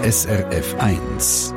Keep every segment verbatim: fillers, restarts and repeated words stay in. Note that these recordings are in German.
S R F eins.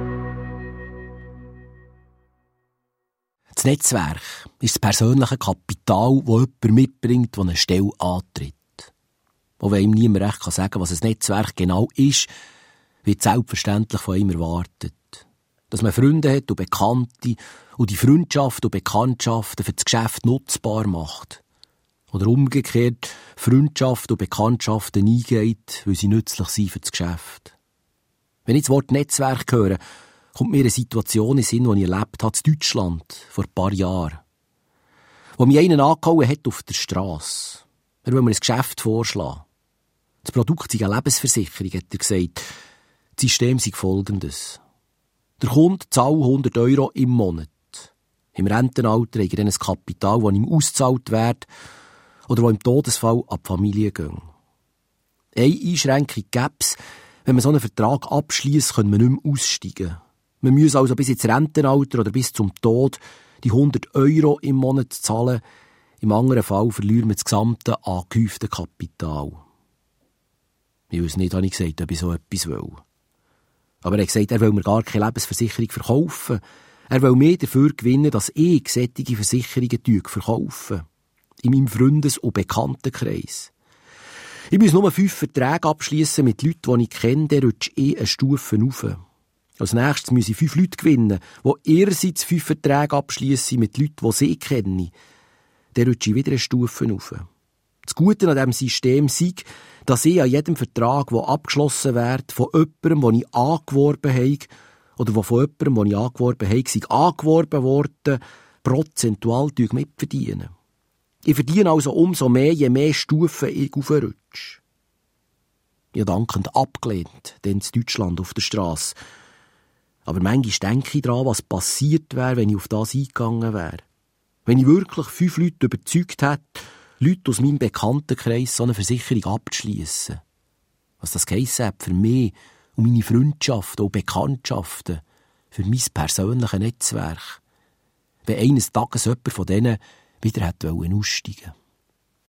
Das Netzwerk ist das persönliche Kapital, das jemand mitbringt, der eine Stelle antritt. Auch wenn ihm niemand recht sagen kann, was ein Netzwerk genau ist, wird selbstverständlich von ihm erwartet. Dass man Freunde hat und Bekannte und die Freundschaft und Bekanntschaften für das Geschäft nutzbar macht. Oder umgekehrt Freundschaft und Bekanntschaften eingeht, weil sie nützlich sind für das Geschäft. Wenn ich das Wort Netzwerk höre, kommt mir eine Situation in den Sinn, die ich erlebt habe in Deutschland vor ein paar Jahren. Wo mich einer angehauen hat auf der Strasse. Er will mir ein Geschäft vorschlagen. Das Produkt sei eine Lebensversicherung, hat er gesagt. Das System sei folgendes. Der Kunde zahlt hundert Euro im Monat. Im Rentenalter hat er dann ein Kapital, das ihm ausgezahlt wird oder das im Todesfall an die Familie geht. Eine Einschränkung gäbe es, wenn man so einen Vertrag abschliesst, können wir nicht mehr aussteigen. Man muss also bis ins Rentenalter oder bis zum Tod die hundert Euro im Monat zahlen. Im anderen Fall verlieren wir das gesamte angehäufte Kapital. Ich weiß nicht, habe ich gesagt, ob ich so etwas will. Aber er hat gesagt, er will mir gar keine Lebensversicherung verkaufen. Er will mehr dafür gewinnen, dass ich solche Versicherungen verkaufe. In meinem Freundes- und Bekanntenkreis. Ich muss nur fünf Verträge abschließen mit Leuten, die ich kenne, dann rutsche ich eine Stufe rauf. Als nächstes muss ich fünf Leute gewinnen, die ihrerseits fünf Verträge abschließen mit Leuten, die sie kennen. Dann rutsche ich wieder eine Stufe rauf. Das Gute an diesem System ist, dass ich an jedem Vertrag, der abgeschlossen wird, von jemandem, den ich angeworben habe, oder der von jemandem, den ich angeworben habe, sei angeworben worden, prozentual mitverdienen. Ich verdiene also umso mehr, je mehr Stufen ich aufrutsche. Ich habe dankend abgelehnt, denn in Deutschland auf der Strasse. Aber manchmal denke ich daran, was passiert wäre, wenn ich auf das eingegangen wäre. Wenn ich wirklich fünf Leute überzeugt hätte, Leute aus meinem Bekanntenkreis so eine Versicherung abzuschliessen. Was das geheissen hat für mich und meine Freundschaften und Bekanntschaften, für mein persönliches Netzwerk. Wenn eines Tages jemand von denen wieder aussteigen wollte.